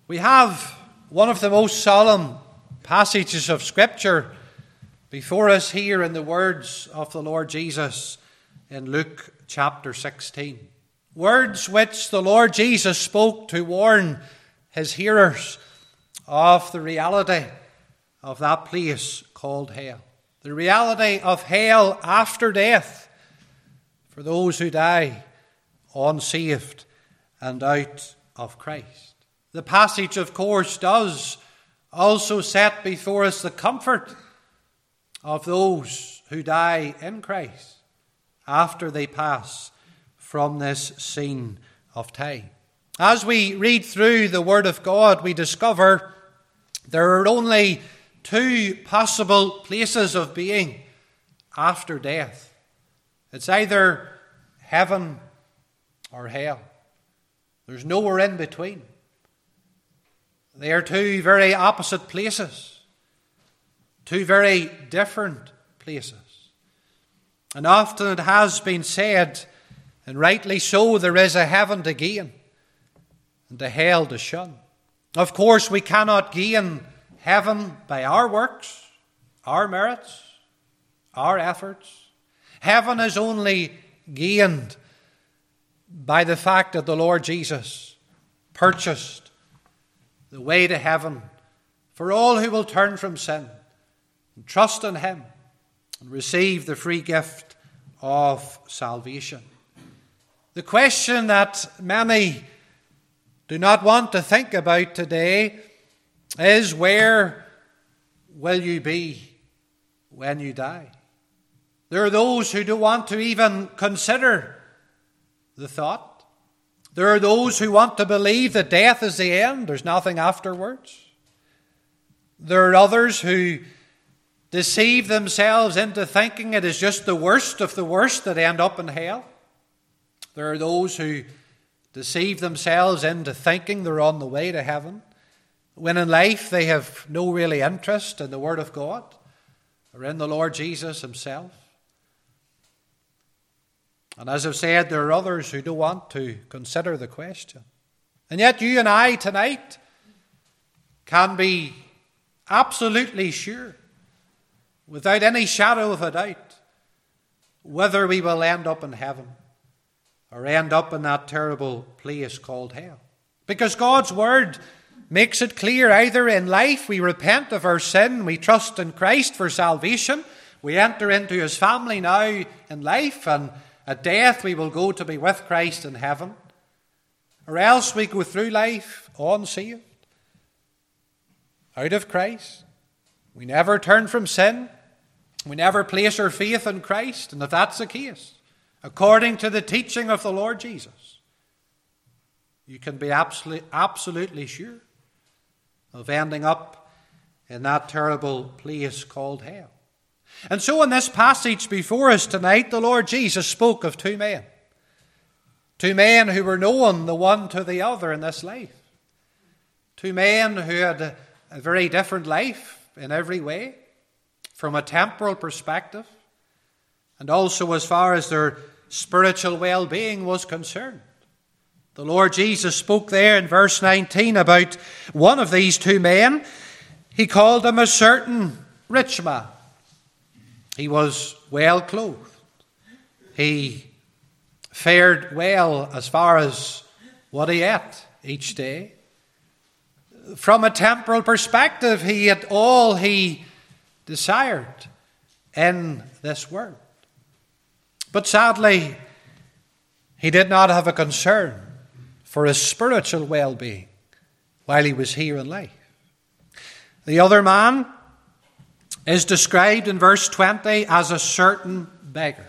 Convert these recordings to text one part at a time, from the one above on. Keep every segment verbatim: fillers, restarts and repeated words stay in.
We have one of the most solemn passages of Scripture before us here in the words of the Lord Jesus in Luke chapter sixteen. Words which the Lord Jesus spoke to warn his hearers of the reality of that place called hell. The reality of hell after death for those who die unsaved and out of Christ. The passage, of course, does also set before us the comfort of those who die in Christ after they pass from this scene of time. As we read through the Word of God, we discover there are only two possible places of being after death. It's either heaven or hell. There's nowhere in between. They are two very opposite places, two very different places. And often it has been said, and rightly so, there is a heaven to gain and a hell to shun. Of course, we cannot gain heaven by our works, our merits, our efforts. Heaven is only gained by the fact that the Lord Jesus purchased the way to heaven for all who will turn from sin and trust in him and receive the free gift of salvation. The question that many do not want to think about today is, where will you be when you die? There are those who don't want to even consider the thought. There are those who want to believe that death is the end, there's nothing afterwards. There are others who deceive themselves into thinking it is just the worst of the worst that end up in hell. There are those who deceive themselves into thinking they're on the way to heaven, when in life they have no really interest in the Word of God or in the Lord Jesus himself. And as I've said, there are others who don't want to consider the question. And yet you and I tonight can be absolutely sure, without any shadow of a doubt, whether we will end up in heaven or end up in that terrible place called hell. Because God's Word makes it clear, either in life we repent of our sin, we trust in Christ for salvation, we enter into his family now in life, and at death we will go to be with Christ in heaven, or else we go through life unsaved, out of Christ. We never turn from sin. We never place our faith in Christ. And if that's the case, according to the teaching of the Lord Jesus, you can be absolutely, absolutely sure of ending up in that terrible place called hell. And so in this passage before us tonight, the Lord Jesus spoke of two men. Two men who were known the one to the other in this life. Two men who had a, a very different life in every way, from a temporal perspective, and also as far as their spiritual well-being was concerned. The Lord Jesus spoke there in verse nineteen about one of these two men. He called him a certain rich man. He was well clothed. He fared well as far as what he ate each day. From a temporal perspective, he had all he desired in this world. But sadly, he did not have a concern for his spiritual well-being while he was here in life. The other man is described in verse twenty as a certain beggar.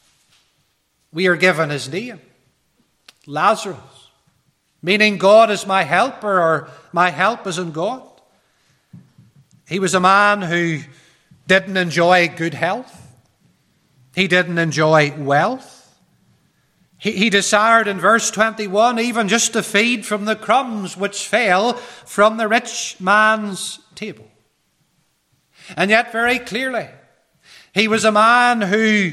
We are given his name, Lazarus, meaning God is my helper, or my help is in God. He was a man who didn't enjoy good health. He didn't enjoy wealth. He, he desired in verse twenty-one even just to feed from the crumbs which fell from the rich man's table. And yet very clearly, he was a man who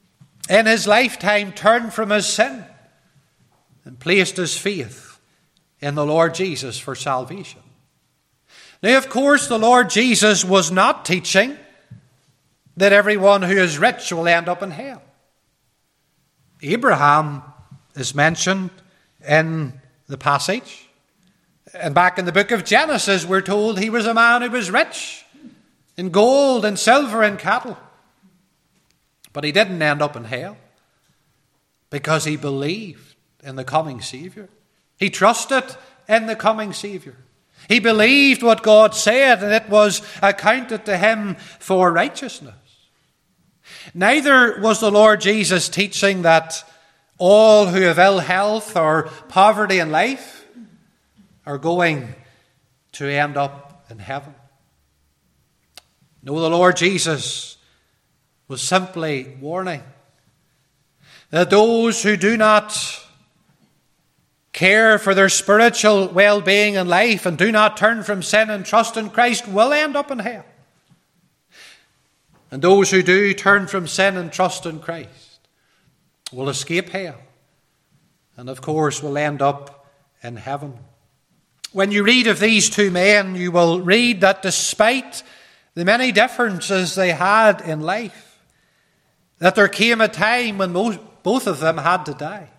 in his lifetime turned from his sin and placed his faith in the Lord Jesus for salvation. Now, of course, the Lord Jesus was not teaching that everyone who is rich will end up in hell. Abraham is mentioned in the passage. And back in the book of Genesis, we're told he was a man who was rich in gold and silver and cattle. But he didn't end up in hell because he believed in the coming Savior. He trusted in the coming Savior. He believed what God said, and it was accounted to him for righteousness. Neither was the Lord Jesus teaching that all who have ill health or poverty in life are going to end up in heaven. No, the Lord Jesus was simply warning that those who do not care for their spiritual well-being in life and do not turn from sin and trust in Christ will end up in hell. And those who do turn from sin and trust in Christ will escape hell and, of course, will end up in heaven. When you read of these two men, you will read that despite the many differences they had in life, that there came a time when most, both of them had to die.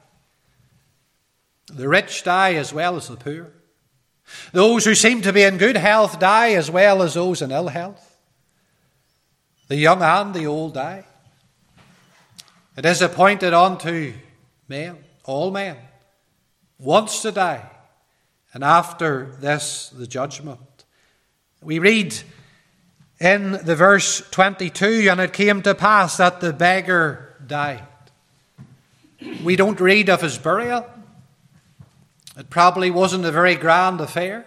The rich die as well as the poor. Those who seem to be in good health die as well as those in ill health. The young and the old die. It is appointed unto men, all men, once to die, and after this the judgment. We read in the verse twenty-two, and it came to pass that the beggar died. We don't read of his burial. It probably wasn't a very grand affair.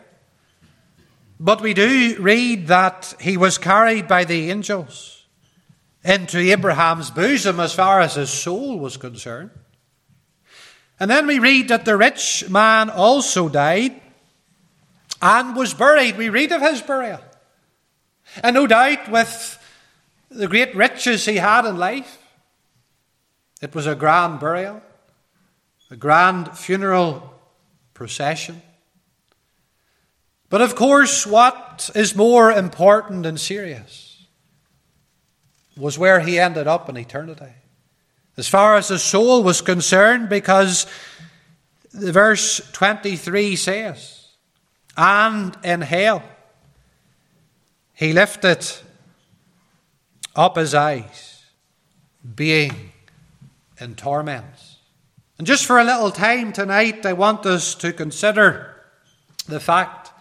But we do read that he was carried by the angels into Abraham's bosom as far as his soul was concerned. And then we read that the rich man also died and was buried. We read of his burial. And no doubt with the great riches he had in life, it was a grand burial, a grand funeral procession. But of course, what is more important and serious was where he ended up in eternity, as far as his soul was concerned, because the verse twenty-three says, and in hell he lifted up his eyes, being in torments. And just for a little time tonight, I want us to consider the fact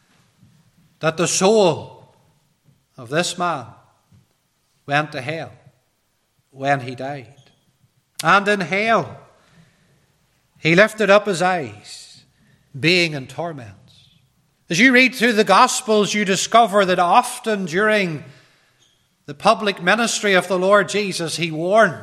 that the soul of this man went to hell when he died. And in hell, he lifted up his eyes, being in torments. As you read through the Gospels, you discover that often during the public ministry of the Lord Jesus, he warned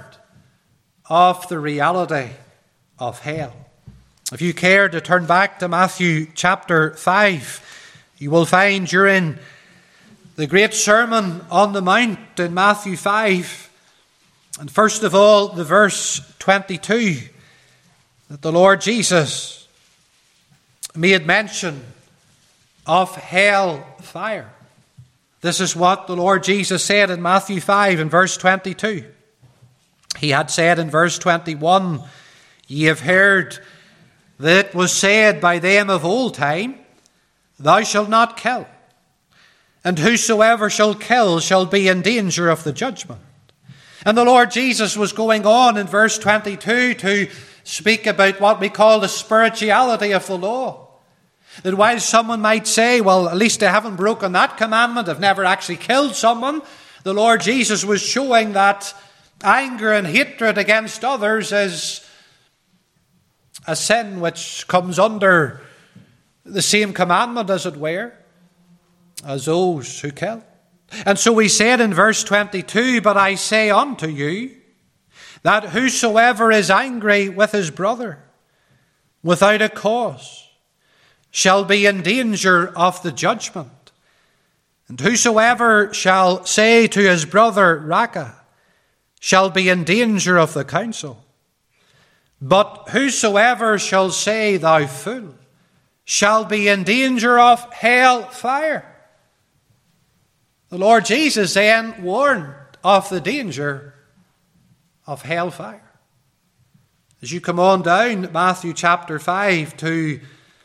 of the reality of hell. If you care to turn back to Matthew chapter five, you will find during the great Sermon on the Mount in Matthew five, and first of all, the verse twenty-two, that the Lord Jesus made mention of hell fire. This is what the Lord Jesus said in Matthew five and verse twenty-two. He had said in verse twenty-one, ye have heard that it was said by them of old time, thou shalt not kill, and whosoever shall kill shall be in danger of the judgment. And the Lord Jesus was going on in verse twenty-two to speak about what we call the spirituality of the law. That while someone might say, well, at least I haven't broken that commandment, I've never actually killed someone, the Lord Jesus was showing that anger and hatred against others is a sin which comes under the same commandment, as it were, as those who kill. And so he said in verse twenty-two, but I say unto you, that whosoever is angry with his brother without a cause shall be in danger of the judgment. And whosoever shall say to his brother, Raca, shall be in danger of the council. But whosoever shall say, thou fool, shall be in danger of hell fire. The Lord Jesus then warned of the danger of hell fire. As you come on down Matthew chapter five to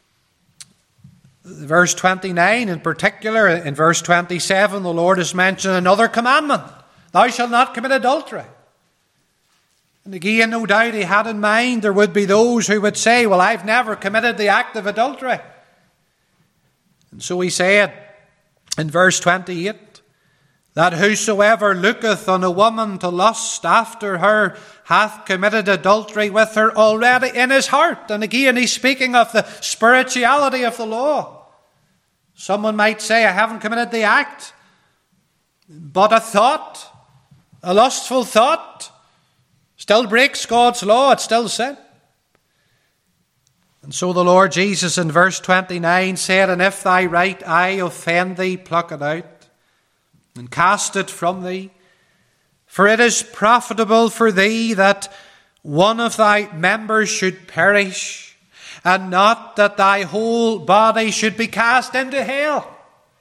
verse twenty-nine in particular, in verse twenty-seven, the Lord has mentioned another commandment. Thou shalt not commit adultery. And again, no doubt he had in mind there would be those who would say, well, I've never committed the act of adultery. And so he said in verse twenty-eight, that whosoever looketh on a woman to lust after her hath committed adultery with her already in his heart. And again, he's speaking of the spirituality of the law. Someone might say, I haven't committed the act, but a thought, a lustful thought, still breaks God's law. It's still sin. And so the Lord Jesus in verse twenty-nine said, and if thy right eye offend thee, pluck it out and cast it from thee. For it is profitable for thee that one of thy members should perish, and not that thy whole body should be cast into hell.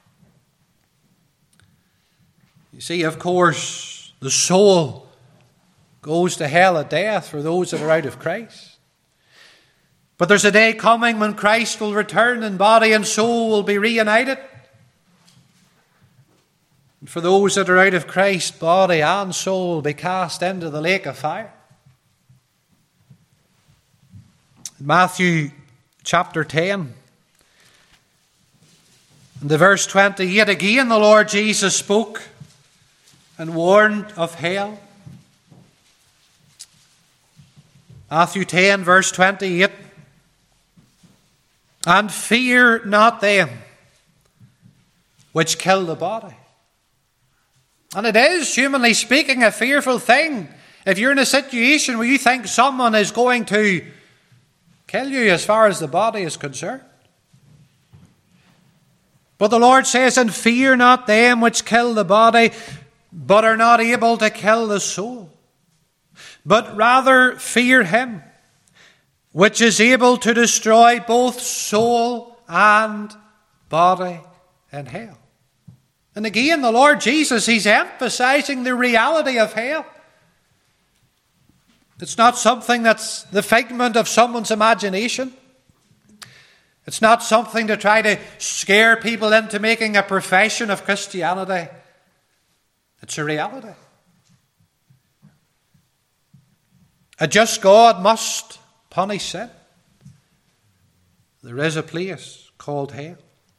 You see, of course, the soul goes to hell at death for those that are out of Christ. But there's a day coming when Christ will return and body and soul will be reunited. And for those that are out of Christ, body and soul will be cast into the lake of fire. In Matthew chapter ten, in the verse twenty-eight, again the Lord Jesus spoke and warned of hell. Matthew ten, verse twenty-eight. And fear not them which kill the body. And it is, humanly speaking, a fearful thing if you're in a situation where you think someone is going to kill you as far as the body is concerned. But the Lord says, and fear not them which kill the body, but are not able to kill the soul. But rather fear him which is able to destroy both soul and body in hell. And again, the Lord Jesus, he's emphasizing the reality of hell. It's not something that's the figment of someone's imagination. It's not something to try to scare people into making a profession of Christianity. It's a reality. A just God must punish sin. There is a place called hell.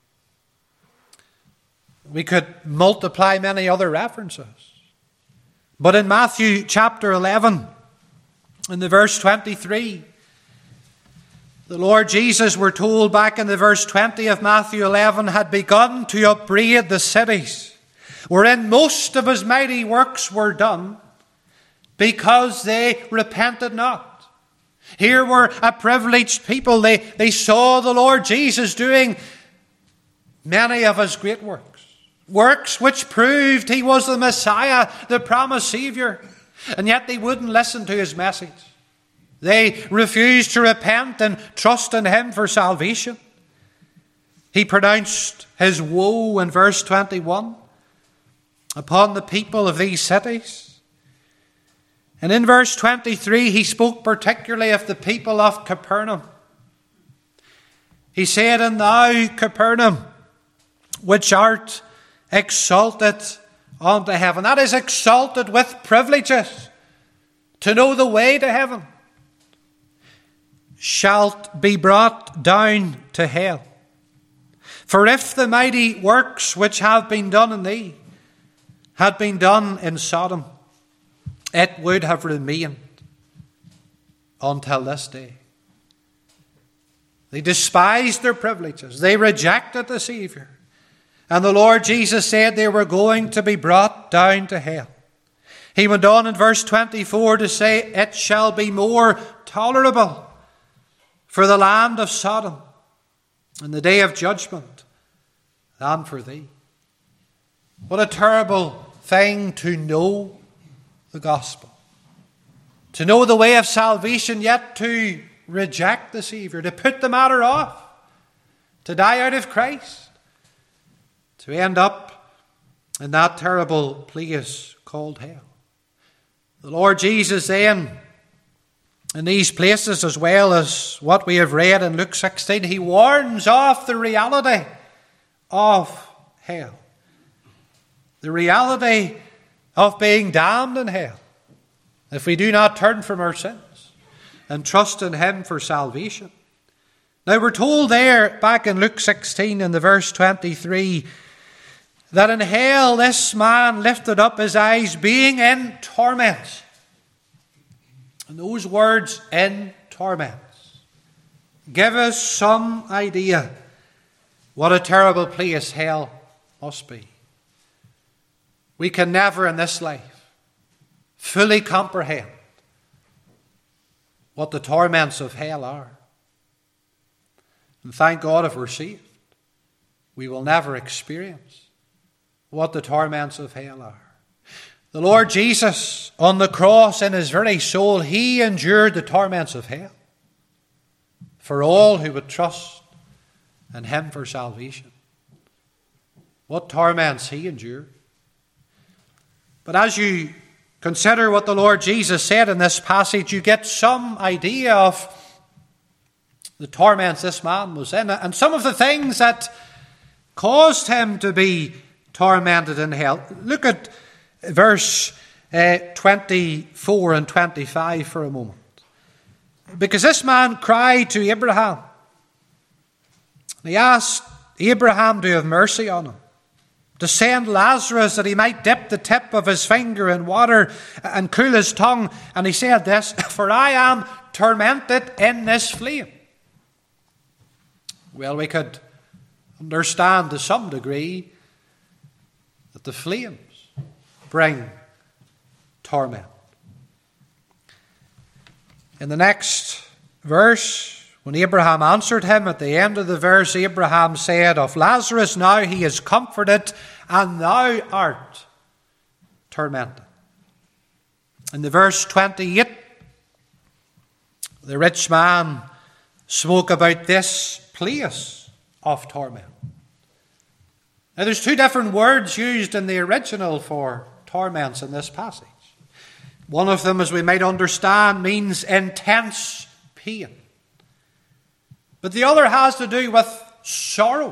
We could multiply many other references. But in Matthew chapter eleven, in the verse twenty-three, the Lord Jesus, we're told back in the verse twenty of Matthew eleven, had begun to upbraid the cities wherein most of his mighty works were done, because they repented not. Here were a privileged people. They, they saw the Lord Jesus doing many of his great works. Works which proved he was the Messiah, the promised Savior. And yet they wouldn't listen to his message. They refused to repent and trust in him for salvation. He pronounced his woe in verse twenty-one upon the people of these cities. And in verse twenty-three, he spoke particularly of the people of Capernaum. He said, and thou, Capernaum, which art exalted unto heaven. That is, exalted with privileges to know the way to heaven. Shalt be brought down to hell. For if the mighty works which have been done in thee had been done in Sodom, it would have remained until this day. They despised their privileges. They rejected the Savior. And the Lord Jesus said they were going to be brought down to hell. He went on in verse twenty-four to say, it shall be more tolerable for the land of Sodom in the day of judgment than for thee. What a terrible thing to know the gospel. To know the way of salvation, yet to reject the Savior, to put the matter off. to die out of Christ, to end up in that terrible place called hell. The Lord Jesus then, in these places as well as what we have read in Luke sixteen, he warns of the reality of hell. The reality of being damned in hell if we do not turn from our sins and trust in him for salvation. Now we're told there back in Luke sixteen in the verse twenty-three that in hell this man lifted up his eyes being in torments. And those words, in torments, give us some idea what a terrible place hell must be. We can never in this life fully comprehend what the torments of hell are. And thank God if we're saved, we will never experience what the torments of hell are. The Lord Jesus on the cross in his very soul, he endured the torments of hell for all who would trust in him for salvation. What torments he endured. But as you consider what the Lord Jesus said in this passage, you get some idea of the torments this man was in and some of the things that caused him to be tormented in hell. Look at verse uh, twenty-four and twenty-five for a moment. Because this man cried to Abraham. He asked Abraham to have mercy on him, to send Lazarus that he might dip the tip of his finger in water and cool his tongue. And he said this, for I am tormented in this flame. Well, we could understand to some degree that the flames bring torment. In the next verse, when Abraham answered him, at the end of the verse, Abraham said, of Lazarus now he is comforted, and thou art tormented. In the verse twenty-eight, the rich man spoke about this place of torment. Now there's two different words used in the original for torments in this passage. One of them, as we might understand, means intense pain. But the other has to do with sorrow.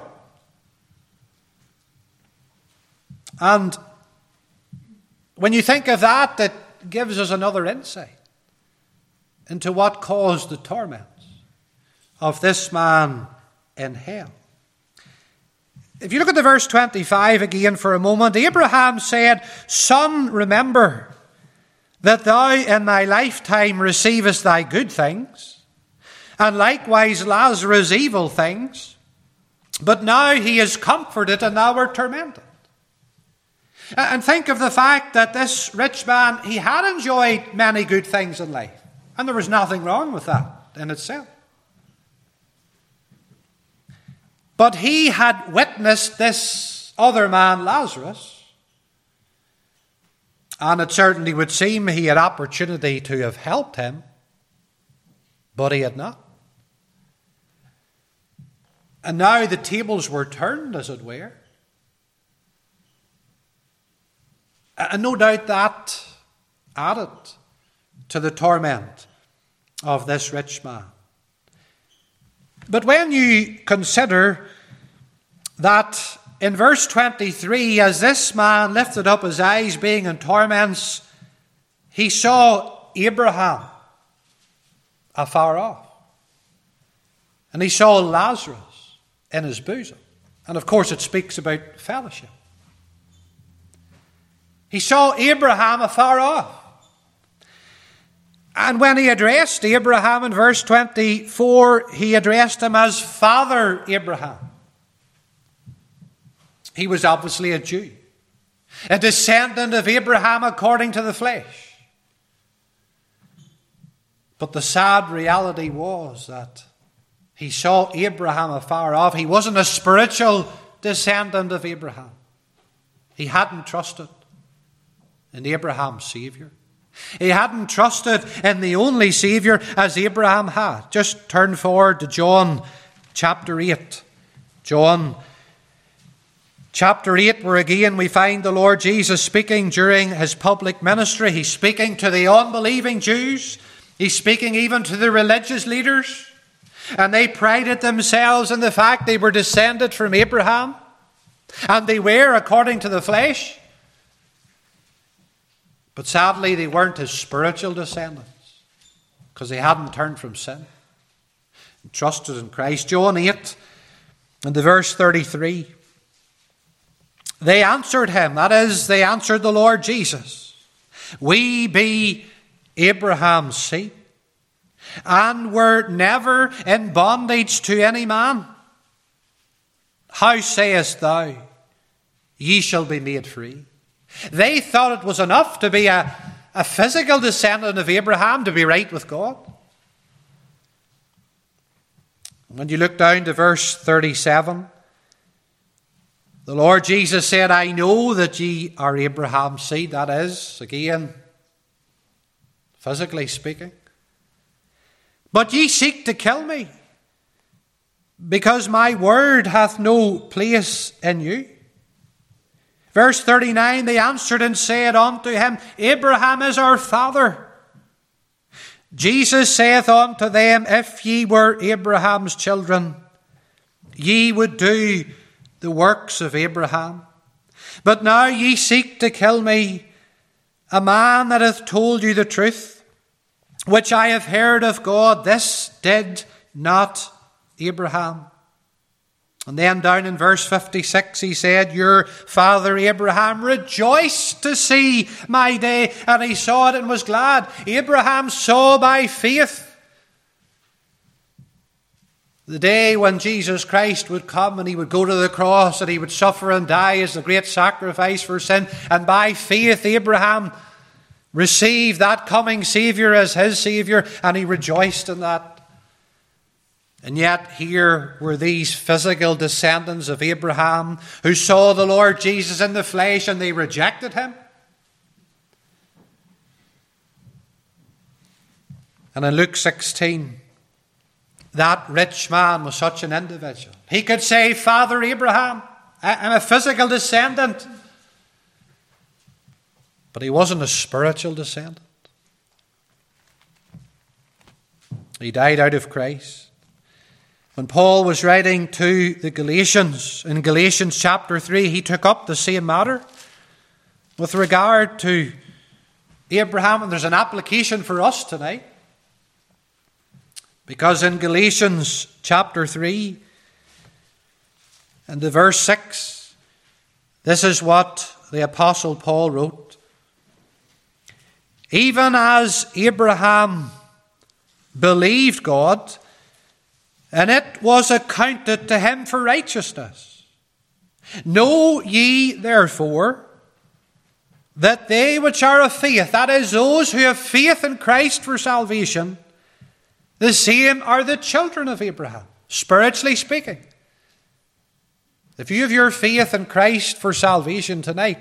And when you think of that, it gives us another insight into what caused the torments of this man in hell. If you look at the verse twenty-five again for a moment, Abraham said, Son, remember that thou in thy lifetime receivest thy good things, and likewise Lazarus evil things, but now he is comforted and thou art tormented. And think of the fact that this rich man, he had enjoyed many good things in life, and there was nothing wrong with that in itself. But he had witnessed this other man, Lazarus, and it certainly would seem he had opportunity to have helped him, but he had not. And now the tables were turned, as it were. And no doubt that added to the torment of this rich man. But when you consider that in verse twenty-three, as this man lifted up his eyes being in torments, he saw Abraham afar off. And he saw Lazarus in his bosom. And of course it speaks about fellowship. He saw Abraham afar off. And when he addressed Abraham in verse twenty-four, he addressed him as Father Abraham. He was obviously a Jew, a descendant of Abraham according to the flesh. But the sad reality was that he saw Abraham afar off. He wasn't a spiritual descendant of Abraham. He hadn't trusted in Abraham's Saviour. He hadn't trusted in the only Saviour as Abraham had. Just turn forward to John chapter eight John chapter eight, where again we find the Lord Jesus speaking during his public ministry. He's speaking to the unbelieving Jews. He's speaking even to the religious leaders. And they prided themselves in the fact they were descended from Abraham. And they were according to the flesh. But sadly, they weren't his spiritual descendants, because they hadn't turned from sin and trusted in Christ. John eight, and the verse thirty-three. They answered him, that is, they answered the Lord Jesus, "We be Abraham's seed, and were never in bondage to any man. How sayest thou, ye shall be made free?" They thought it was enough to be a, a physical descendant of Abraham to be right with God. When you look down to verse thirty-seven, the Lord Jesus said, "I know that ye are Abraham's seed." That is, again, physically speaking. "But ye seek to kill me, because my word hath no place in you." Verse thirty-nine, they answered and said unto him, "Abraham is our father." Jesus saith unto them, "If ye were Abraham's children, ye would do the works of Abraham. But now ye seek to kill me, a man that hath told you the truth, which I have heard of God. This did not Abraham." And then down in verse fifty-six, he said, "Your father Abraham rejoiced to see my day, and he saw it and was glad." Abraham saw by faith the day when Jesus Christ would come and he would go to the cross and he would suffer and die as the great sacrifice for sin. And by faith, Abraham received that coming Saviour as his Saviour, and he rejoiced in that. And yet here were these physical descendants of Abraham who saw the Lord Jesus in the flesh, and they rejected him. And in Luke sixteen, that rich man was such an individual. He could say, "Father Abraham, I'm a physical descendant." But he wasn't a spiritual descendant. He died out of Christ. When Paul was writing to the Galatians, in Galatians chapter three, he took up the same matter with regard to Abraham. And there's an application for us tonight. Because in Galatians chapter three, and the verse six, this is what the Apostle Paul wrote. "Even as Abraham believed God, and it was accounted to him for righteousness. Know ye therefore that they which are of faith," that is, those who have faith in Christ for salvation, "the same are the children of Abraham," spiritually speaking. If you have your faith in Christ for salvation tonight,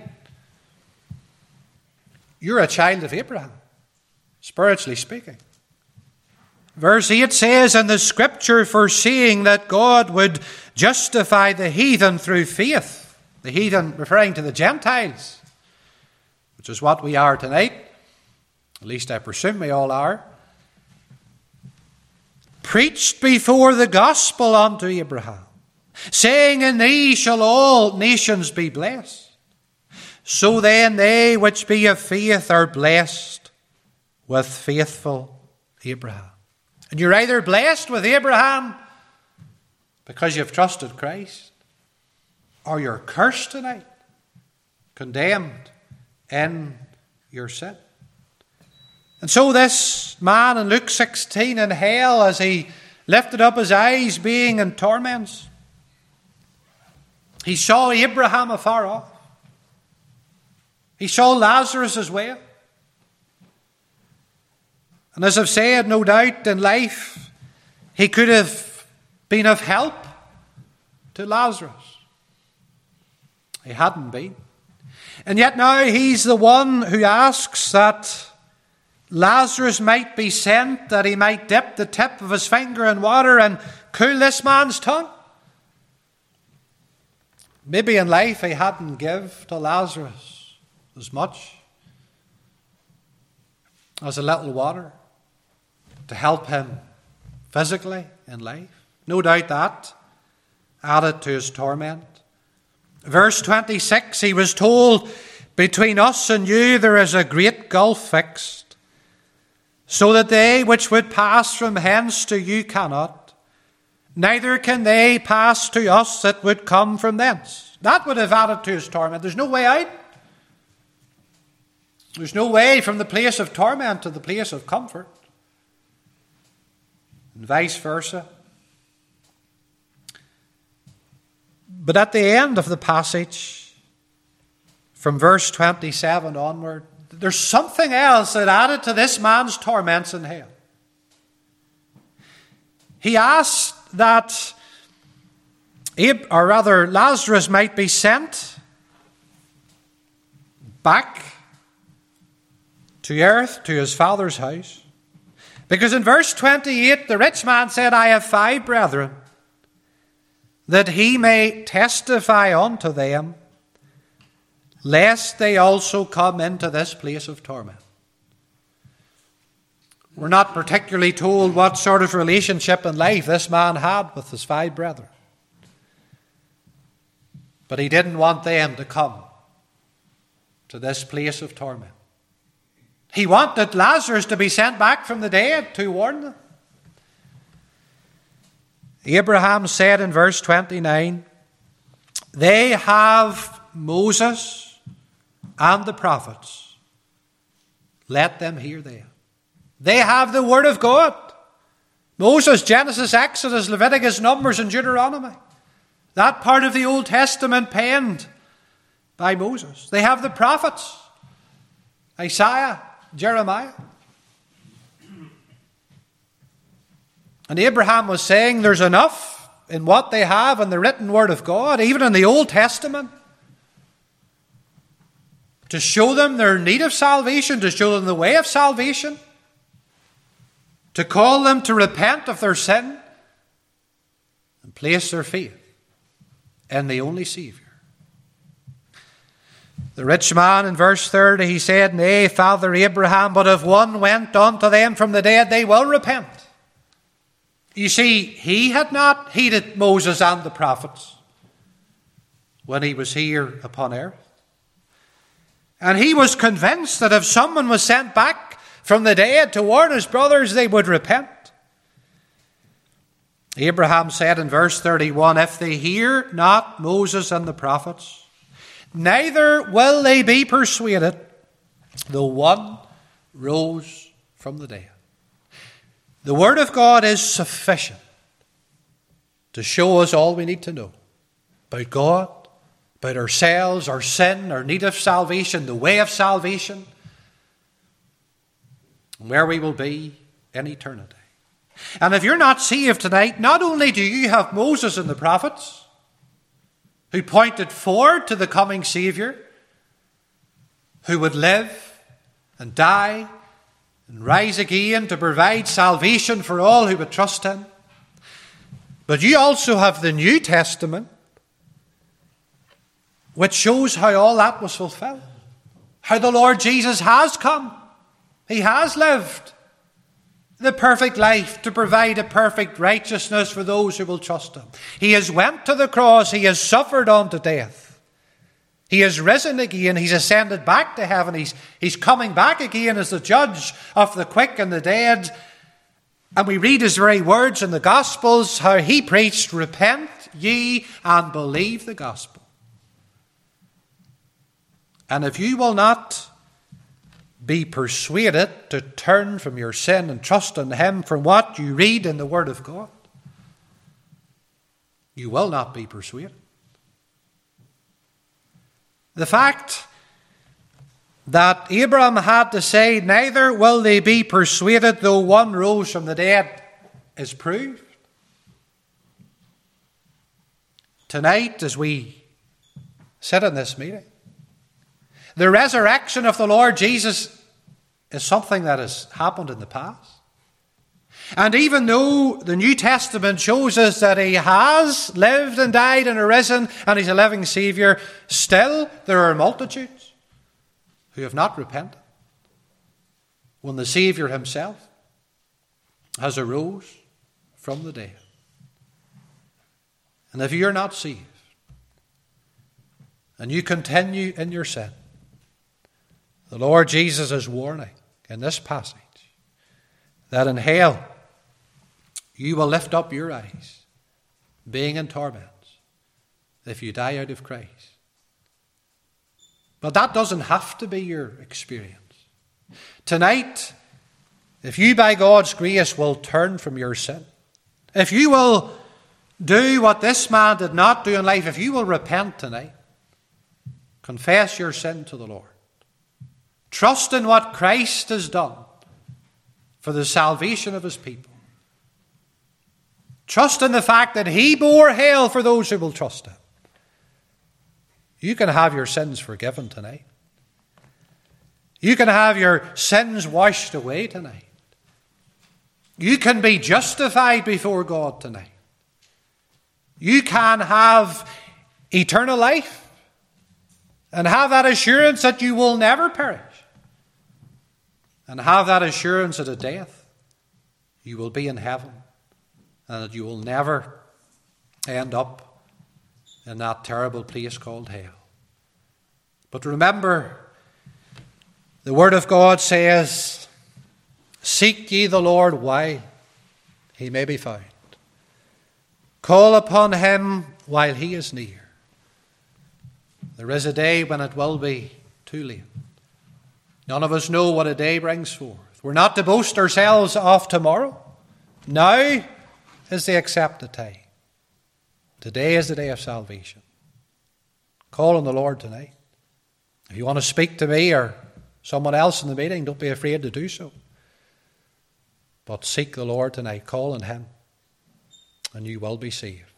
you're a child of Abraham, spiritually speaking. Verse eight says, "In the Scripture, foreseeing that God would justify the heathen through faith," the heathen referring to the Gentiles, which is what we are tonight, at least I presume we all are, "preached before the gospel unto Abraham, saying, In thee shall all nations be blessed. So then they which be of faith are blessed with faithful Abraham." And you're either blessed with Abraham because you've trusted Christ, or you're cursed tonight, condemned in your sin. And so this man in Luke sixteen in hell, as he lifted up his eyes being in torments, he saw Abraham afar off. He saw Lazarus as well. And as I've said, no doubt in life, he could have been of help to Lazarus. He hadn't been. And yet now he's the one who asks that Lazarus might be sent, that he might dip the tip of his finger in water and cool this man's tongue. maybe in life he hadn't give to Lazarus as much as a little water to help him physically in life. No doubt that added to his torment. Verse twenty-six, he was told, between us and you there is a great gulf fixed, so that they which would pass from hence to you cannot, neither can they pass to us that would come from thence. That would have added to his torment. There's no way out. There's no way from the place of torment to the place of comfort. And vice versa. But at the end of the passage, from verse twenty-seven onward, there's something else that added to this man's torments in hell. He asked that, Ab- or rather, Lazarus might be sent back to earth, to his father's house. Because in verse twenty-eight, the rich man said, I have five brethren, that he may testify unto them, lest they also come into this place of torment. We're not particularly told what sort of relationship in life this man had with his five brethren. But he didn't want them to come to this place of torment. He wanted Lazarus to be sent back from the dead to warn them. Abraham said in verse twenty-nine, they have Moses and the prophets. Let them hear them. They have the word of God. Moses, Genesis, Exodus, Leviticus, Numbers, and Deuteronomy. That part of the Old Testament penned by Moses. They have the prophets. Isaiah, Jeremiah. And Abraham was saying there's enough in what they have in the written word of God, even in the Old Testament, to show them their need of salvation, to show them the way of salvation, to call them to repent of their sin and place their faith in the only Savior. The rich man in verse thirty, he said, nay, Father Abraham, but if one went unto them from the dead, they will repent. You see, he had not heeded Moses and the prophets when he was here upon earth. And he was convinced that if someone was sent back from the dead to warn his brothers, they would repent. Abraham said in verse thirty-one, if they hear not Moses and the prophets, neither will they be persuaded, though one rose from the dead. The Word of God is sufficient to show us all we need to know about God, about ourselves, our sin, our need of salvation, the way of salvation, and where we will be in eternity. And if you're not saved tonight, not only do you have Moses and the prophets, who pointed forward to the coming Savior, who would live and die and rise again to provide salvation for all who would trust him. But you also have the New Testament, which shows how all that was fulfilled. How the Lord Jesus has come. He has lived the perfect life to provide a perfect righteousness for those who will trust him. He has went to the cross. He has suffered unto death. He has risen again. He's ascended back to heaven. He's, he's coming back again as the judge of the quick and the dead. And we read his very words in the Gospels, how he preached, repent ye and believe the gospel. And if you will not be persuaded to turn from your sin and trust in him from what you read in the Word of God, you will not be persuaded. The fact that Abraham had to say, neither will they be persuaded though one rose from the dead, is proved. Tonight, as we sit in this meeting, the resurrection of the Lord Jesus is something that has happened in the past. And even though the New Testament shows us that he has lived and died and arisen and he's a living Saviour, still there are multitudes who have not repented when the Saviour himself has arose from the dead. And if you're not saved and you continue in your sin, the Lord Jesus is warning in this passage that in hell you will lift up your eyes, being in torments, if you die out of Christ. But that doesn't have to be your experience. Tonight, if you by God's grace will turn from your sin, if you will do what this man did not do in life, if you will repent tonight, confess your sin to the Lord, trust in what Christ has done for the salvation of his people, trust in the fact that he bore hell for those who will trust him, you can have your sins forgiven tonight. You can have your sins washed away tonight. You can be justified before God tonight. You can have eternal life and have that assurance that you will never perish, and have that assurance that at death you will be in heaven and that you will never end up in that terrible place called hell. But remember, the Word of God says, seek ye the Lord while he may be found. Call upon him while he is near. There is a day when it will be too late. None of us know what a day brings forth. We're not to boast ourselves of tomorrow. Now is the accepted time. Today is the day of salvation. Call on the Lord tonight. If you want to speak to me or someone else in the meeting, don't be afraid to do so. But seek the Lord tonight. Call on him, and you will be saved.